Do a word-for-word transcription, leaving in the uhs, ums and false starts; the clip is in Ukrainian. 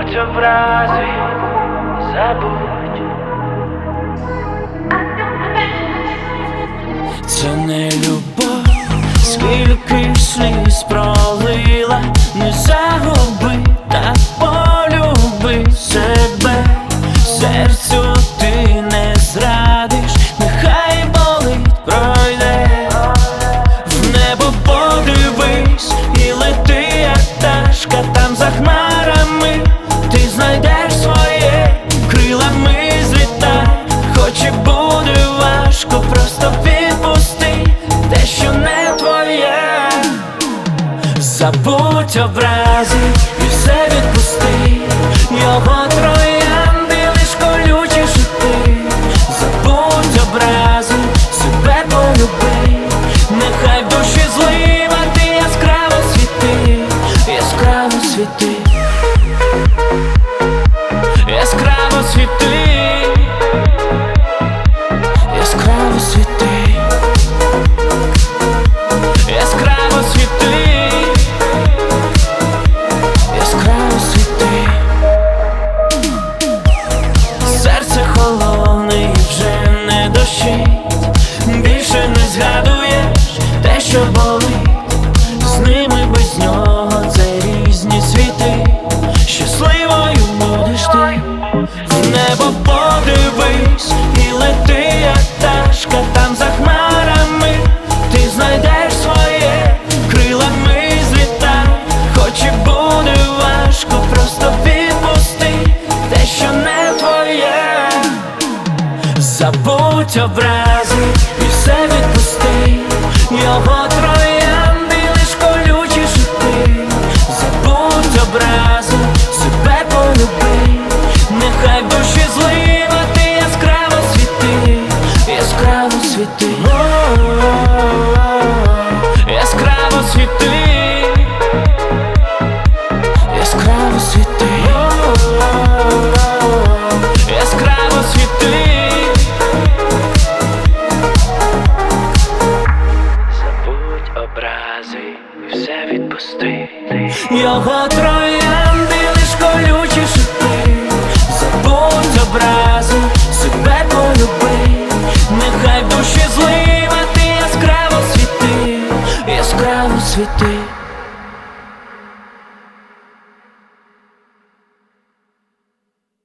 Забудь образи, забудь. Це не любов, скільки сліз пролила, не загуби, та полюби себе. Серцю ти не зрадиш, нехай болить, пройде. В небо подивись і лети, як пташка, там за хмарами ти знайдеш своє, крилами злітай, хоч і буде важко, просто відпусти те, що не твоє. Забудь образи і все відпусти, його троянди лиш колючі шити. Забудь образи, себе полюби, нехай в душі злива, ти яскраво світи, яскраво світи, яскраво світи, яскраво світи, яскраво світи, яскраво світи. Серце холодне і вже не дощить, більше не згадуєш те, що болить. З ними без нього це різні світи, щасливою будеш ти. В небо подивись і лети, як пташка, там за хмарами ти знайдеш своє, крилами злітай, хоч і буде важко, просто відпусти те, що не твоє. Забудь образи і все відпусти, його троянди лиш колючі шити. Забудь образи, себе полюби, нехай в душі злива, ти яскраво світи, яскраво світи.